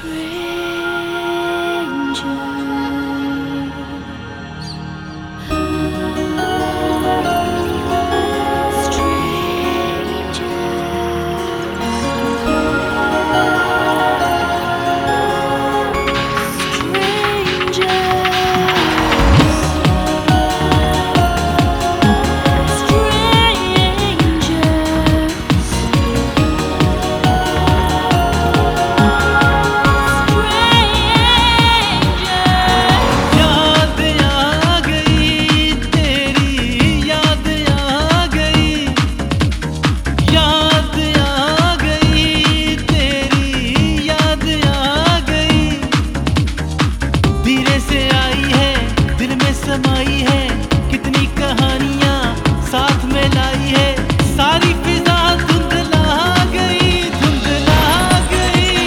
समाई है, कितनी कहानियां साथ में लाई है। सारी फिजा धुंधला गई, धुंधला गई।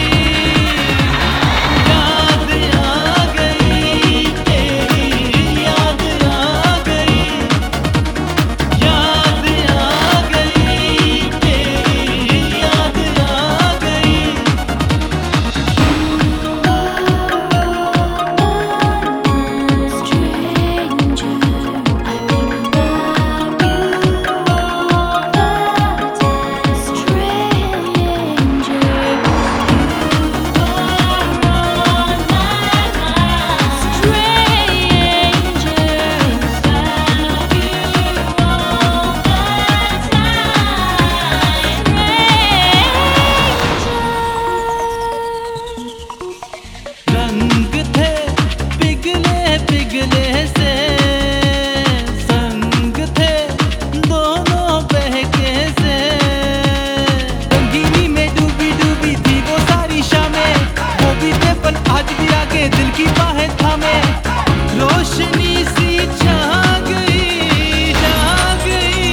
याद आ गई तेरी, याद आ गई, याद आ गई तेरी, याद आ गई। रंग थे पिघले पिघले से, संग थे दोनों बहके से। रंगीनी में डूबी डूबी थी वो सारी शामें, वो भी थे पल आज भी आगे दिल की बाहें थामे। रोशनी सी छा गई, छा गई।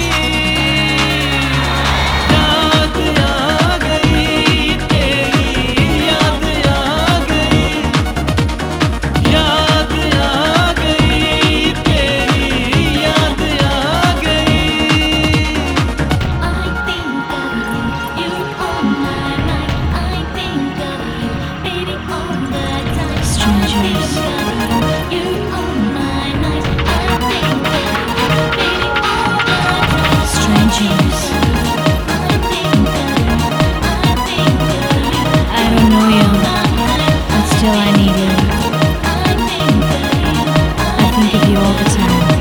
याद आ गई तेरी, याद आ गई, याद आ गई तेरी, याद आ गई। I think of you, you on my mind. I think of you, baby, all the time. Strangers. You on my mind. I think of you, baby, all the time. Strangers. I think of you. I don't know you, but still I need you. I think of you all the time.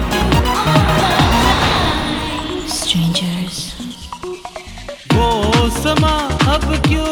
Strangers. वो समा अब क्यों